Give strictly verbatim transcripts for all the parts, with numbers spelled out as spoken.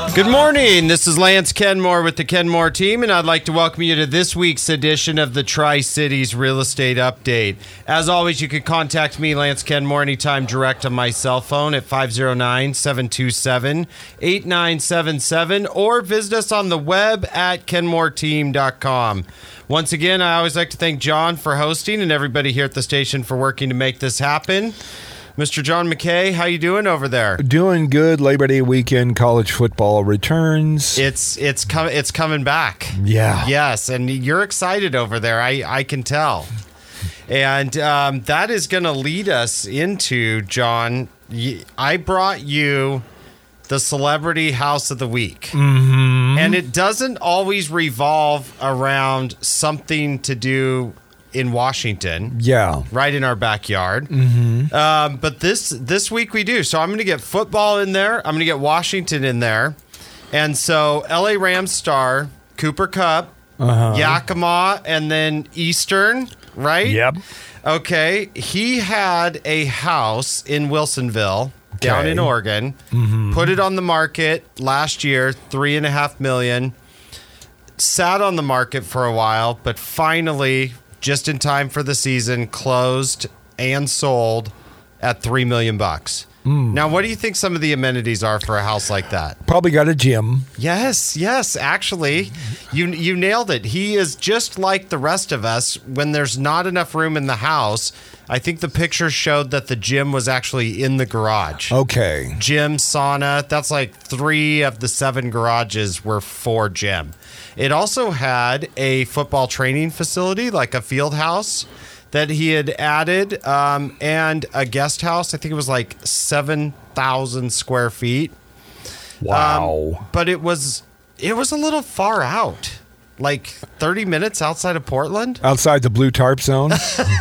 Good morning. This is Lance Kenmore with the Kenmore team, and I'd like to welcome you to this week's edition of the Tri-Cities Real Estate Update. As always, you can contact me, Lance Kenmore, anytime direct on my cell phone at five oh nine, seven two seven, eight nine seven seven or visit us on the web at kenmore team dot com. Once again, I always like to thank John for hosting and everybody here at the station for working to make this happen. Mister John McKay, how you doing over there? Doing good. Labor Day weekend, college football returns. It's it's coming it's coming back. Yeah. Yes, and you're excited over there. I, I can tell. And um, that is going to lead us into, John, I brought you the Celebrity House of the Week. Mm-hmm. And it doesn't always revolve around something to do in Washington, yeah, right in our backyard. Mm-hmm. Um, but this this week we do. So I'm going to get football in there. I'm going to get Washington in there. And so L A Rams star Cooper Kupp, uh-huh. Yakima, and then Eastern, right? Yep. Okay. He had a house in Wilsonville, okay, down in Oregon. Mm-hmm. Put it on the market last year, three and a half million. Sat on the market for a while, but finally, just in time for the season, closed and sold at three million bucks. Mm. Now, what do you think some of the amenities are for a house like that? Probably got a gym. Yes, yes, actually, you you nailed it. He is just like the rest of us. When there's not enough room in the house, I think the picture showed that the gym was actually in the garage. Okay. Gym, sauna, that's like three of the seven garages were for gym. It also had a football training facility, like a field house that he had added, um, and a guest house. I think it was like seven thousand square feet. Wow. Um, but it was it was a little far out, like thirty minutes outside of Portland. Outside the blue tarp zone?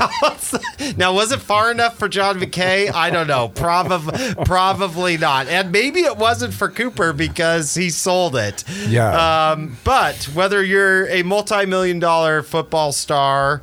Now, was it far enough for John McKay? I don't know. Probably, probably not. And maybe it wasn't for Cooper because he sold it. Yeah. Um, but whether you're a multi-million dollar football star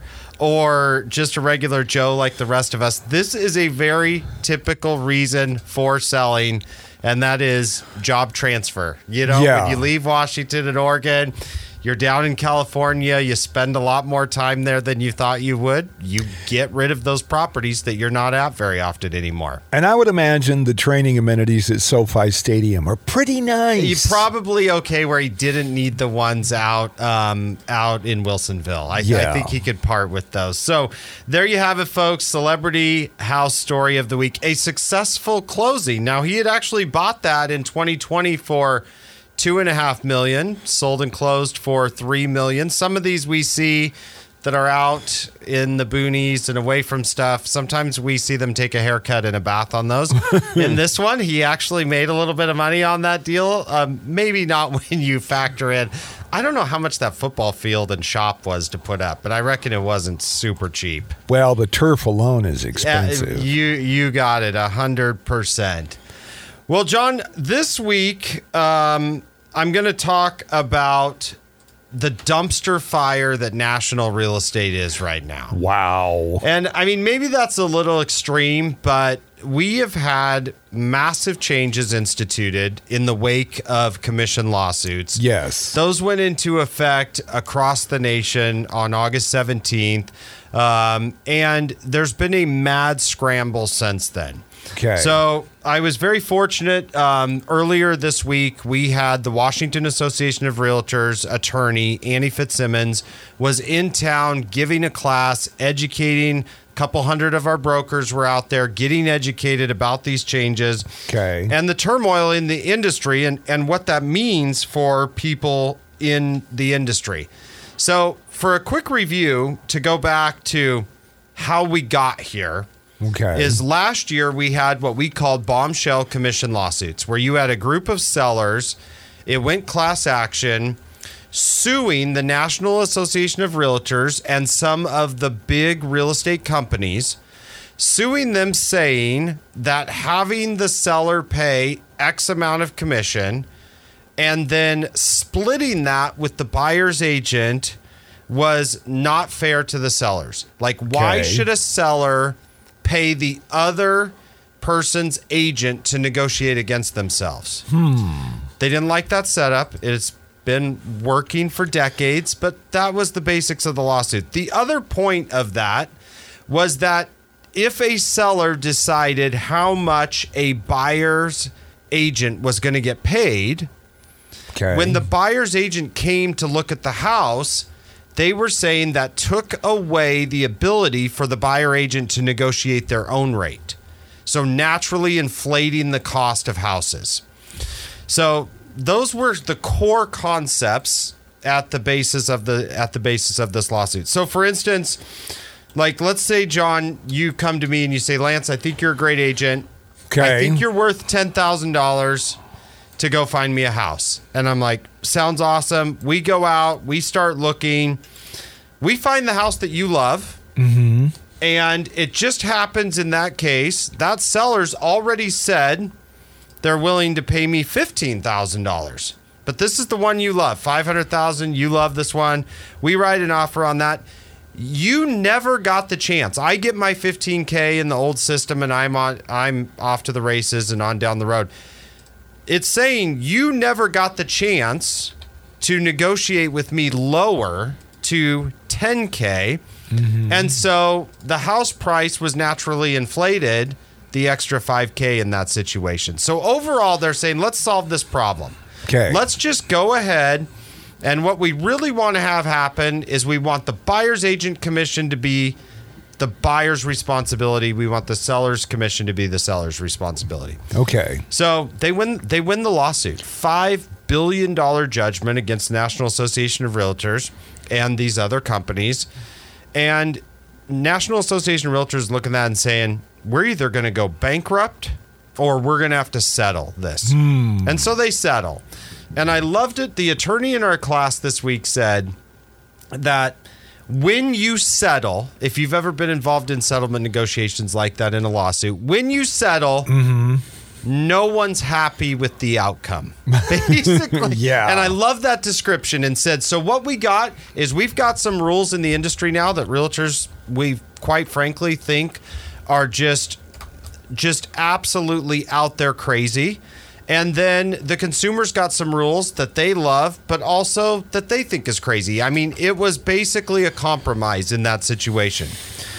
or just a regular Joe like the rest of us, this is a very typical reason for selling, and that is job transfer. You know, yeah. when you leave Washington and Oregon, you're down in California, you spend a lot more time there than you thought you would. You get rid of those properties that you're not at very often anymore. And I would imagine the training amenities at SoFi Stadium are pretty nice. You're probably okay where he didn't need the ones out um, out in Wilsonville. I, yeah. I think he could part with those. So there you have it, folks. Celebrity House Story of the Week. A successful closing. Now, he had actually bought that in twenty twenty for Two and a half million, sold and closed for three million. Some of these we see that are out in the boonies and away from stuff. Sometimes we see them take a haircut and a bath on those. In this one, he actually made a little bit of money on that deal. Um, maybe not when you factor in. I don't know how much that football field and shop was to put up, but I reckon it wasn't super cheap. Well, the turf alone is expensive. Yeah, you you got it, a hundred percent. Well, John, this week, um, I'm going to talk about the dumpster fire that national real estate is right now. Wow. And I mean, maybe that's a little extreme, but we have had massive changes instituted in the wake of commission lawsuits. Yes. Those went into effect across the nation on August seventeenth. Um, and there's been a mad scramble since then. Okay. So I was very fortunate. Um, earlier this week, we had the Washington Association of Realtors attorney, Annie Fitzsimmons, was in town giving a class, educating. A couple hundred of our brokers were out there getting educated about these changes. Okay. And the turmoil in the industry and, and what that means for people in the industry. So for a quick review, to go back to how we got here, Okay. is last year we had what we called bombshell commission lawsuits, where you had a group of sellers, it went class action, suing the National Association of Realtors and some of the big real estate companies, suing them saying that having the seller pay X amount of commission and then splitting that with the buyer's agent was not fair to the sellers. Like, why Okay. should a seller pay the other person's agent to negotiate against themselves? Hmm. They didn't like that setup. It's been working for decades, but that was the basics of the lawsuit. The other point of that was that if a seller decided how much a buyer's agent was going to get paid, Okay. when the buyer's agent came to look at the house, they were saying that took away the ability for the buyer agent to negotiate their own rate. So naturally inflating the cost of houses. So those were the core concepts at the basis of the at the basis of this lawsuit. So for instance, like let's say, John, you come to me and you say, Lance, I think you're a great agent. Okay. I think you're worth ten thousand dollars to go find me a house. And I'm like, sounds awesome. We go out, we start looking, we find the house that you love. Mm-hmm. And it just happens in that case, that seller's already said they're willing to pay me fifteen thousand dollars. But this is the one you love, five hundred thousand dollars. You love this one. We write an offer on that. You never got the chance. I get my fifteen K in the old system and I'm on I'm off to the races and on down the road. It's saying you never got the chance to negotiate with me lower to ten K. Mm-hmm. And so the house price was naturally inflated, the extra five K in that situation. So overall, they're saying, let's solve this problem. Okay. Let's just go ahead. And what we really want to have happen is we want the buyer's agent commission to be the buyer's responsibility. We want the seller's commission to be the seller's responsibility. Okay. So they win they win the lawsuit. five billion dollars judgment against the National Association of Realtors and these other companies. And National Association of Realtors looking at that and saying, we're either going to go bankrupt or we're going to have to settle this. Hmm. And so they settle. And I loved it. The attorney in our class this week said that when you settle, if you've ever been involved in settlement negotiations like that in a lawsuit, when you settle, Mm-hmm. no one's happy with the outcome, basically. Yeah. And I love that description and said, so what we got is we've got some rules in the industry now that realtors, we quite frankly think are just, just absolutely out there crazy. And then the consumers got some rules that they love, but also that they think is crazy. I mean, it was basically a compromise in that situation.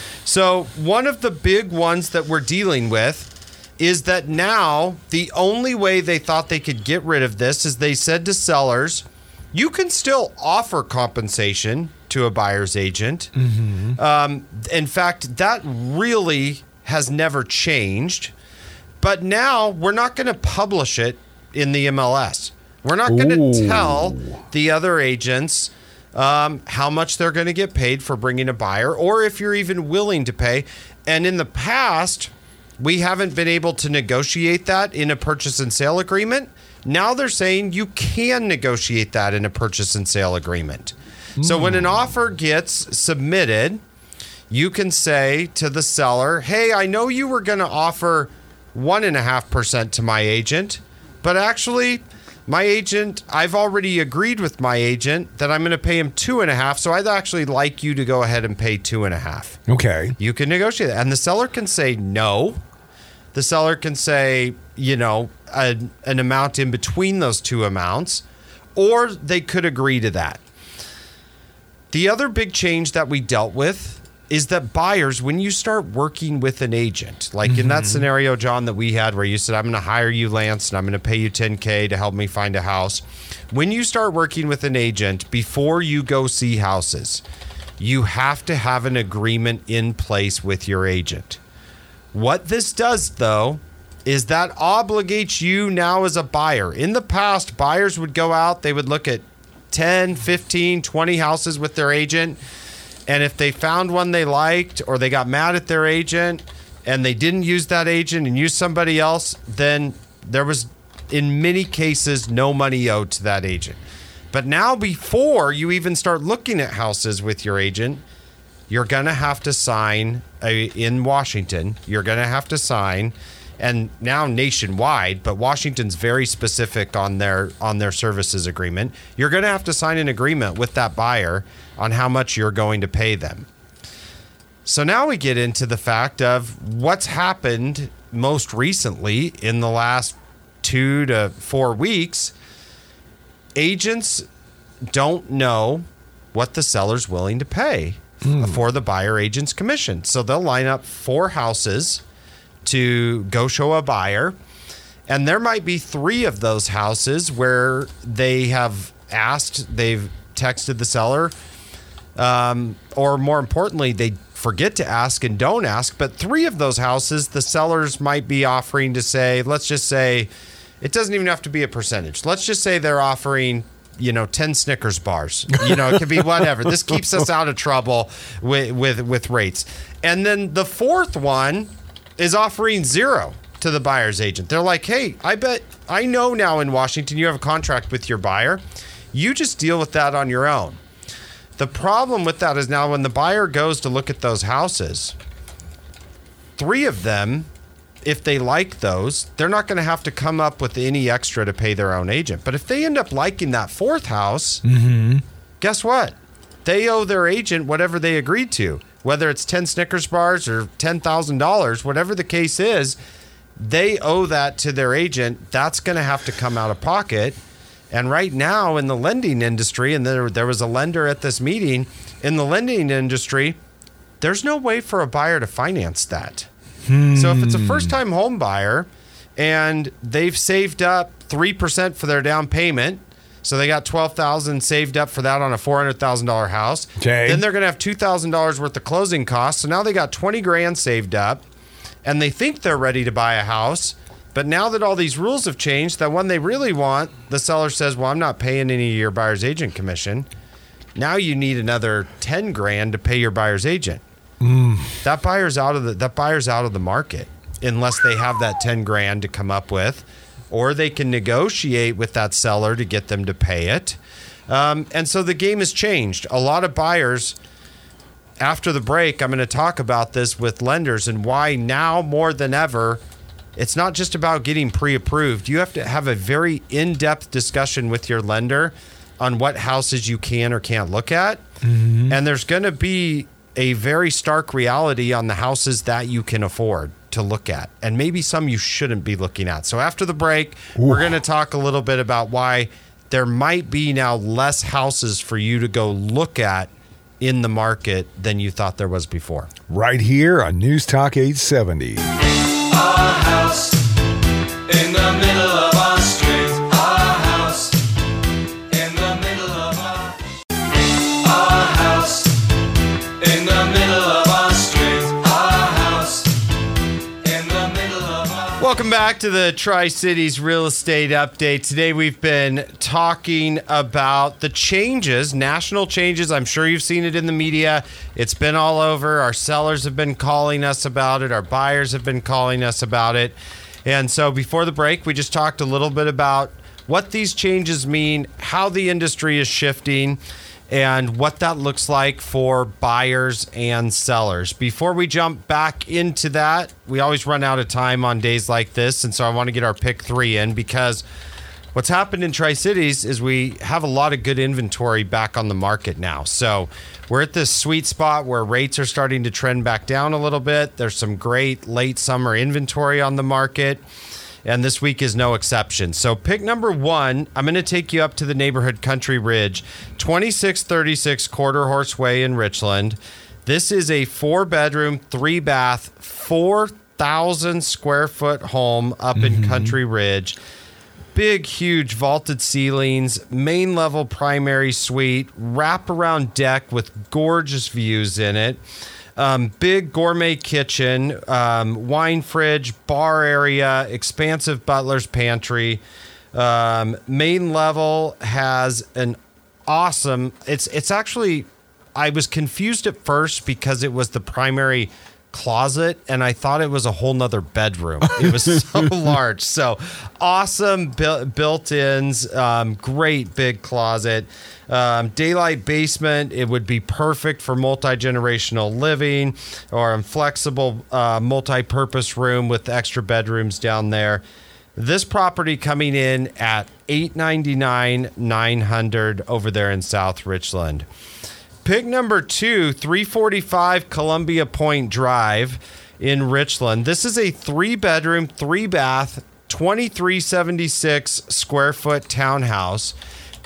So one of the big ones that we're dealing with is that now the only way they thought they could get rid of this is they said to sellers, you can still offer compensation to a buyer's agent. Mm-hmm. Um, in fact, that really has never changed. But now we're not going to publish it in the M L S. We're not going to tell the other agents um, how much they're going to get paid for bringing a buyer, or if you're even willing to pay. And in the past, we haven't been able to negotiate that in a purchase and sale agreement. Now they're saying you can negotiate that in a purchase and sale agreement. Mm. So when an offer gets submitted, you can say to the seller, hey, I know you were going to offer one and a half percent to my agent, but actually my agent, I've already agreed with my agent that I'm going to pay him two and a half. So I'd actually like you to go ahead and pay two and a half. Okay. You can negotiate that. And the seller can say no. The seller can say, you know, a, an amount in between those two amounts, or they could agree to that. The other big change that we dealt with is that buyers, when you start working with an agent, like mm-hmm. in that scenario, John, that we had where you said, I'm going to hire you, Lance, and I'm going to pay you ten K to help me find a house. When you start working with an agent, before you go see houses, you have to have an agreement in place with your agent. What this does, though, is that obligates you now as a buyer. In the past, buyers would go out, they would look at ten, fifteen, twenty houses with their agent. And if they found one they liked, or they got mad at their agent and they didn't use that agent and used somebody else, then there was, in many cases, no money owed to that agent. But now, before you even start looking at houses with your agent, you're going to have to sign a, in Washington, you're going to have to sign, and now nationwide, but Washington's very specific on their on their services agreement. You're going to have to sign an agreement with that buyer on how much you're going to pay them. So now we get into the fact of what's happened most recently in the last two to four weeks agents don't know what the seller's willing to pay mm. for the buyer agent's commission. So they'll line up four houses to go show a buyer. And there might be three of those houses where they have asked, they've texted the seller, um, or more importantly, they forget to ask and don't ask. But three of those houses, the sellers might be offering to say, let's just say, it doesn't even have to be a percentage. Let's just say they're offering, you know, ten Snickers bars. You know, it could be whatever. This keeps us out of trouble with, with, with rates. And then the fourth one is offering zero to the buyer's agent. They're like, hey, I bet, I know now in Washington you have a contract with your buyer. You just deal with that on your own. The problem with that is now when the buyer goes to look at those houses, three of them, if they like those, they're not going to have to come up with any extra to pay their own agent. But if they end up liking that fourth house, mm-hmm. guess what? They owe their agent whatever they agreed to, whether it's ten Snickers bars or ten thousand dollars, whatever the case is, they owe that to their agent. That's going to have to come out of pocket. And right now in the lending industry, and there, there was a lender at this meeting, in the lending industry, there's no way for a buyer to finance that. So if it's a first-time home buyer and they've saved up three percent for their down payment, so they got twelve thousand dollars saved up for that on a four hundred thousand dollars house, okay. Then they're going to have two thousand dollars worth of closing costs. So now they got twenty grand saved up, and they think they're ready to buy a house. But now that all these rules have changed, that one they really want, the seller says, well, I'm not paying any of your buyer's agent commission. Now you need another ten grand to pay your buyer's agent. Mm. That buyer's out of the that buyer's out of the market unless they have that ten grand to come up with, or they can negotiate with that seller to get them to pay it. Um, and so the game has changed. A lot of buyers, after the break, I'm going to talk about this with lenders and why now more than ever, it's not just about getting pre-approved. You have to have a very in-depth discussion with your lender on what houses you can or can't look at. Mm-hmm. And there's going to be a very stark reality on the houses that you can afford to look at, and maybe some you shouldn't be looking at. So after the break, Ooh. We're going to talk a little bit about why there might be now less houses for you to go look at in the market than you thought there was before. Right here on News Talk eight seventy. Our house in the middle of our street. Our house in the middle of our Our house in the middle of our street. Our house in the middle of our Welcome back to the Tri-Cities Real Estate Update. Today we've been talking about the changes, national changes. I'm sure you've seen it in the media. It's been all over. Our sellers have been calling us about it. Our buyers have been calling us about it. And so before the break, we just talked a little bit about what these changes mean, how the industry is shifting, and what that looks like for buyers and sellers. Before we jump back into that, we always run out of time on days like this, and so I want to get our pick three in because what's happened in Tri-Cities is we have a lot of good inventory back on the market now. So we're at this sweet spot where rates are starting to trend back down a little bit. There's some great late summer inventory on the market, and this week is no exception. So pick number one, I'm going to take you up to the neighborhood Country Ridge, twenty-six thirty-six Quarter Horse Way in Richland. This is a four-bedroom, three-bath, four thousand square foot home up mm-hmm. in Country Ridge. Big, huge vaulted ceilings, main level primary suite, wraparound deck with gorgeous views in it. Um, big gourmet kitchen, um, wine fridge, bar area, expansive butler's pantry. Um, main level has an awesome, it's, it's actually, I was confused at first because it was the primary closet and I thought it was a whole nother bedroom. It was so large. So awesome bu- built-ins, um, great big closet, um, daylight basement. It would be perfect for multi-generational living or a flexible uh, multi-purpose room with extra bedrooms down there. This property coming in at eight ninety-nine, nine hundred over there in South Richland. Pick number two, three forty-five Columbia Point Drive in Richland. This is a three-bedroom, three-bath, twenty-three seventy-six square foot townhouse.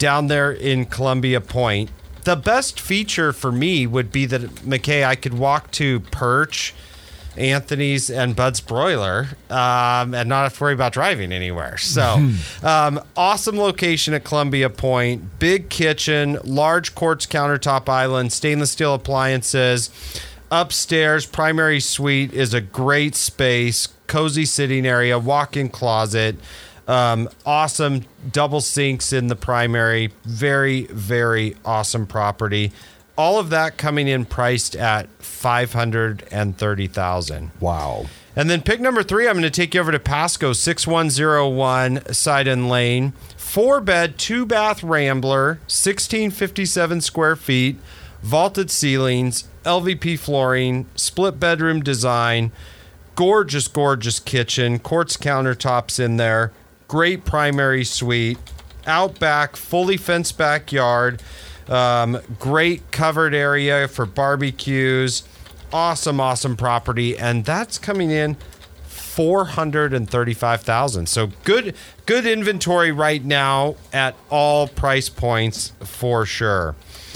down there in Columbia Point. The best feature for me would be that, McKay, I could walk to Perch, Anthony's, and Bud's Broiler um, and not have to worry about driving anywhere. So um, awesome location at Columbia Point. Big kitchen, large quartz countertop island, stainless steel appliances. Upstairs, primary suite is a great space, cozy sitting area, walk-in closet. Um, awesome double sinks in the primary. Very, very awesome property. All of that coming in priced at five hundred thirty thousand dollars. Wow. And then pick number three, I'm going to take you over to Pasco, six one zero one Sidon Lane. Four bed, two bath Rambler, sixteen fifty-seven square feet, vaulted ceilings, L V P flooring, split bedroom design, gorgeous, gorgeous kitchen, quartz countertops in there, great primary suite, out back, fully fenced backyard, um, great covered area for barbecues, awesome, awesome property, and that's coming in four hundred thirty-five thousand dollars. So good, good inventory right now at all price points for sure.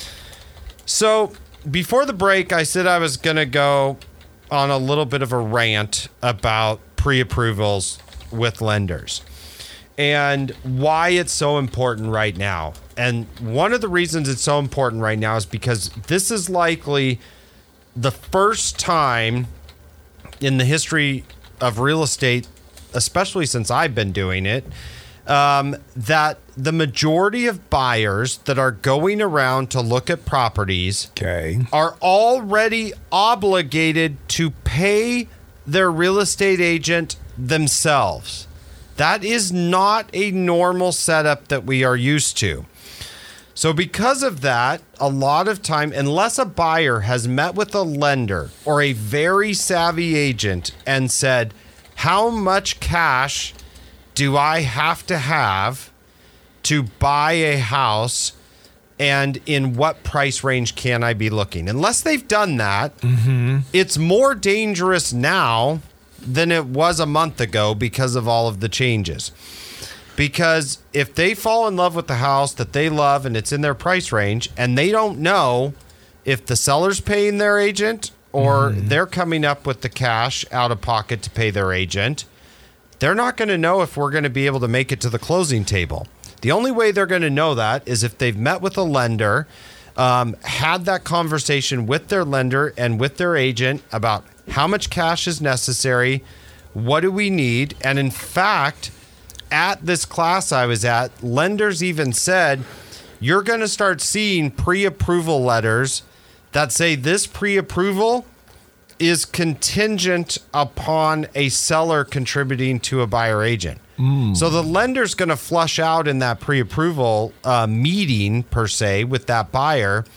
So before the break, I said I was going to go on a little bit of a rant about pre-approvals with lenders and why it's so important right now. And one of the reasons it's so important right now is because this is likely the first time in the history of real estate, especially since I've been doing it, um, that the majority of buyers that are going around to look at properties Okay. are already obligated to pay their real estate agent themselves. That is not a normal setup that we are used to. So because of that, a lot of time, unless a buyer has met with a lender or a very savvy agent and said, how much cash do I have to have to buy a house, and in what price range can I be looking? Unless they've done that, mm-hmm. it's more dangerous now than it was a month ago because of all of the changes. Because if they fall in love with the house that they love and it's in their price range, and they don't know if the seller's paying their agent or mm-hmm. they're coming up with the cash out of pocket to pay their agent, they're not going to know if we're going to be able to make it to the closing table. The only way they're going to know that is if they've met with a lender, um, had that conversation with their lender and with their agent about how much cash is necessary, what do we need, and in fact, at this class I was at, lenders even said, you're going to start seeing pre-approval letters that say this pre-approval is contingent upon a seller contributing to a buyer agent. Mm. So the lender's going to flush out in that pre-approval uh, meeting, per se, with that buyer.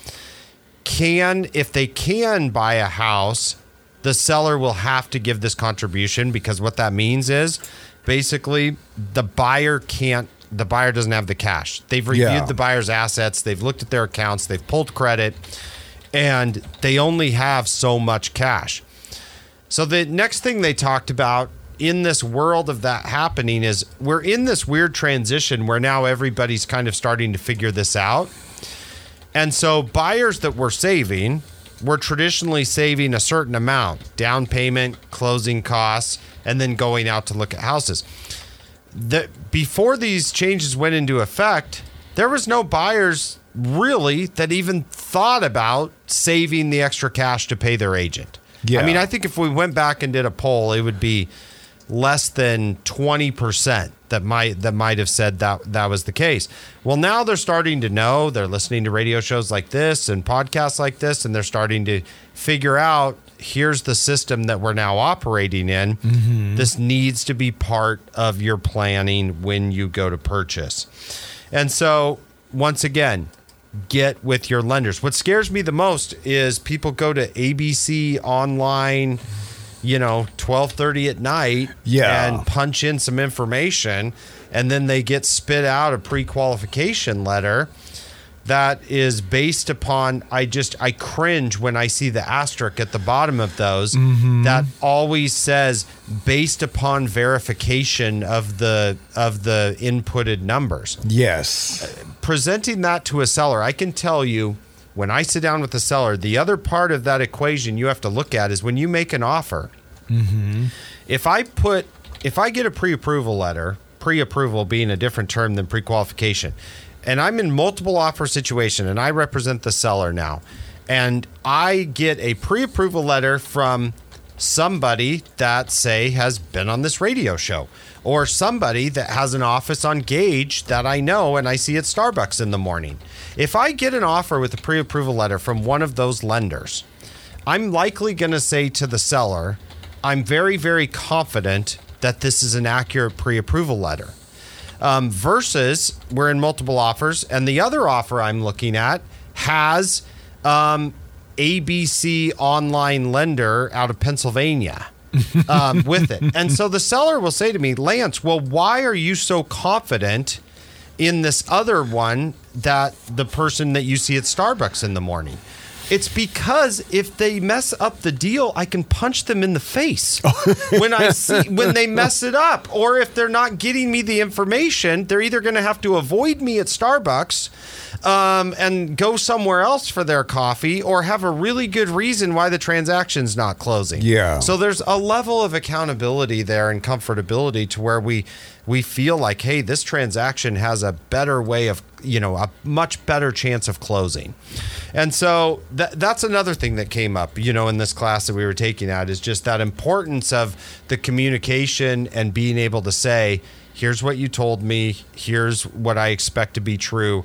Can, if they can buy a house, the seller will have to give this contribution, because what that means is basically the buyer can't, the buyer doesn't have the cash. They've reviewed Yeah. the buyer's assets. They've looked at their accounts. They've pulled credit, and they only have so much cash. So the next thing they talked about in this world of that happening is we're in this weird transition where now everybody's kind of starting to figure this out. And so buyers that were saving were traditionally saving a certain amount, down payment, closing costs, and then going out to look at houses. The, before these changes went into effect, there was no buyers really that even thought about saving the extra cash to pay their agent. Yeah. I mean, I think if we went back and did a poll, it would be less than twenty percent that might that might have said that that was the case. Well, now they're starting to know. They're listening to radio shows like this and podcasts like this, and they're starting to figure out, here's the system that we're now operating in. Mm-hmm. This needs to be part of your planning when you go to purchase. And so, once again, get with your lenders. What scares me the most is people go to A B C online, you know, twelve thirty at night, Yeah. and punch in some information, and then they get spit out a pre-qualification letter that is based upon, I just, I cringe when I see the asterisk at the bottom of those Mm-hmm. that always says based upon verification of the, of the inputted numbers. Yes. Presenting that to a seller, I can tell you when I sit down with the seller, the other part of that equation you have to look at is when you make an offer. Mm-hmm. If I put, if I get a pre-approval letter, pre-approval being a different term than pre-qualification, and I'm in multiple offer situation and I represent the seller now, and I get a pre-approval letter from somebody that, say, has been on this radio show, or somebody that has an office on Gage that I know and I see at Starbucks in the morning. If I get an offer with a pre-approval letter from one of those lenders, I'm likely going to say to the seller, I'm very, very confident that this is an accurate pre-approval letter. Um, versus we're in multiple offers, and the other offer I'm looking at has um, A B C online lender out of Pennsylvania um, with it. And so the seller will say to me, Lance, well, why are you so confident in this other one that the person that you see at Starbucks in the morning? It's because if they mess up the deal, I can punch them in the face when I see when they mess it up. Or if they're not getting me the information, they're either going to have to avoid me at Starbucks um, and go somewhere else for their coffee, or have a really good reason why the transaction's not closing. Yeah. So there's a level of accountability there and comfortability to where we we feel like, hey, this transaction has a better way of, you know, a much better chance of closing. And so that that's another thing that came up, you know, in this class that we were taking at, is just that importance of the communication and being able to say, here's what you told me, here's what I expect to be true,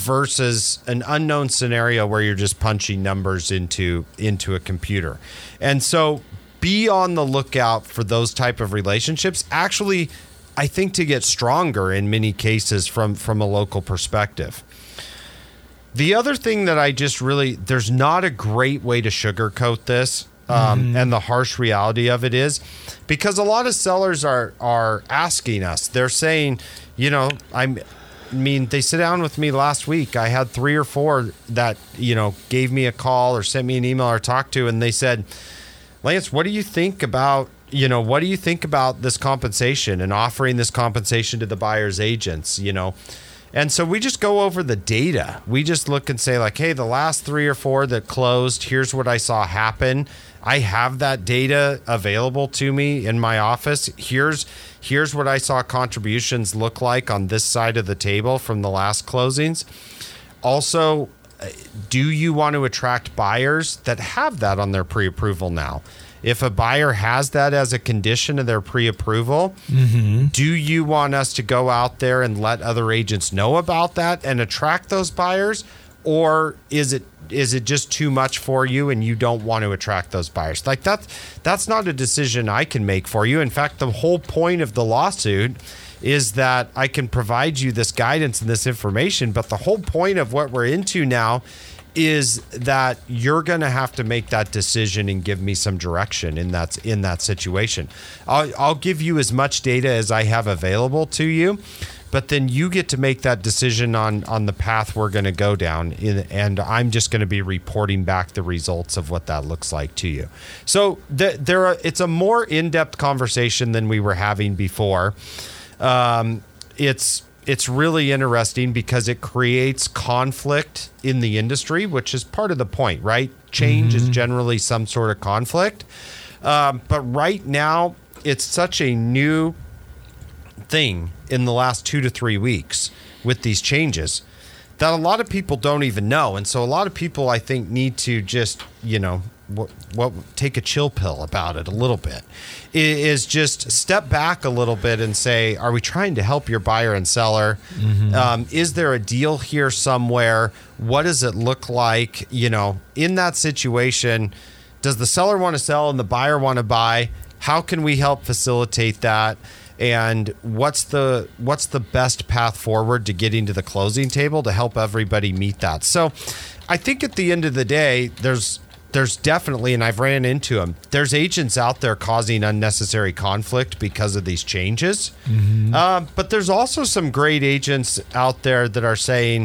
versus an unknown scenario where you're just punching numbers into into a computer. And so be on the lookout for those type of relationships. Actually, I think to get stronger in many cases from, from a local perspective. The other thing that I just really, there's not a great way to sugarcoat this. Um, mm-hmm. And the harsh reality of it is, because a lot of sellers are, are asking us, they're saying, you know, I'm, I mean, they sit down with me last week. I had three or four that, you know, gave me a call or sent me an email or talked to, and they said, Lance, what do you think about, you know, what do you think about this compensation and offering this compensation to the buyer's agents, you know? And so we just go over the data. We just look and say like, hey, the last three or four that closed, here's what I saw happen. I have that data available to me in my office. Here's here's what I saw contributions look like on this side of the table from the last closings. Also, do you want to attract buyers that have that on their pre-approval now? If a buyer has that as a condition of their pre-approval, mm-hmm. do you want us to go out there and let other agents know about that and attract those buyers? Or is it is it just too much for you and you don't want to attract those buyers? Like that, that's not a decision I can make for you. In fact, the whole point of the lawsuit is that I can provide you this guidance and this information, but the whole point of what we're into now is that you're going to have to make that decision and give me some direction in that in that situation. I'll, I'll give you as much data as I have available to you, but then you get to make that decision on on the path we're going to go down, in, and I'm just going to be reporting back the results of what that looks like to you. So th- there are, it's a more in-depth conversation than we were having before. Um, it's It's really interesting because it creates conflict in the industry, which is part of the point, right? Change mm-hmm. is generally some sort of conflict. Um, but right now, it's such a new thing in the last two to three weeks with these changes that a lot of people don't even know. And so a lot of people, I think, need to just, you know, what, what take a chill pill about it a little bit. Is just step back a little bit and say, are we trying to help your buyer and seller? Mm-hmm. Um, is there a deal here somewhere? What does it look like? You know, in that situation, does the seller want to sell and the buyer want to buy? How can we help facilitate that? And what's the what's the best path forward to getting to the closing table to help everybody meet that? So I think at the end of the day, there's There's definitely, and I've ran into them, there's agents out there causing unnecessary conflict because of these changes. Mm-hmm. Uh, but there's also some great agents out there that are saying,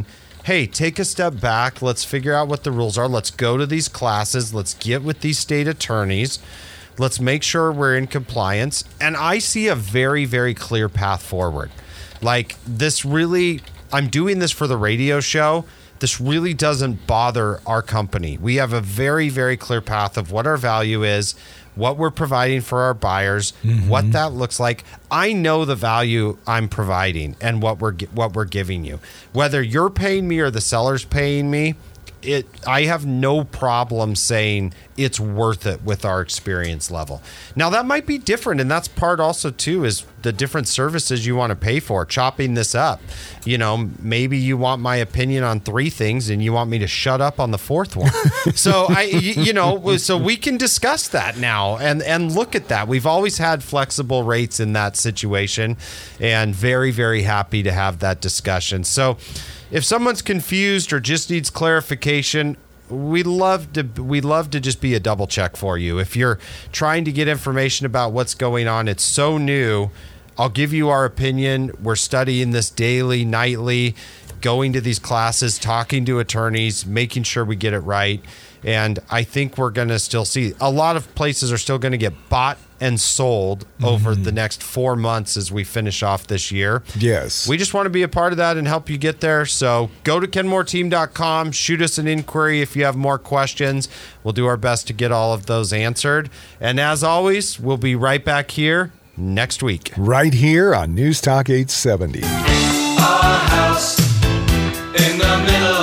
hey, take a step back. Let's figure out what the rules are. Let's go to these classes. Let's get with these state attorneys. Let's make sure we're in compliance. And I see a very, very clear path forward. Like this really, I'm doing this for the radio show. This really doesn't bother our company. We have a very, very clear path of what our value is, what we're providing for our buyers, mm-hmm. what that looks like. I know the value I'm providing and what we're what we're giving you. Whether you're paying me or the seller's paying me, it I have no problem saying it's worth it with our experience level. Now that might be different, and that's part also too is the different services you want to pay for, chopping this up. You know, maybe you want my opinion on three things and you want me to shut up on the fourth one. So I you know, so we can discuss that now and and look at that. We've always had flexible rates in that situation, and very, very happy to have that discussion. So if someone's confused or just needs clarification, we love to we love to just be a double check for you. If you're trying to get information about what's going on, it's so new. I'll give you our opinion. We're studying this daily, nightly, going to these classes, talking to attorneys, making sure we get it right. And I think we're going to still see a lot of places are still going to get bought and sold mm-hmm. over the next four months as we finish off this year. Yes. We just want to be a part of that and help you get there. So go to ken moore team dot com, shoot us an inquiry if you have more questions. We'll do our best to get all of those answered. And as always, we'll be right back here next week. Right here on News Talk eight seventy. Our house in the middle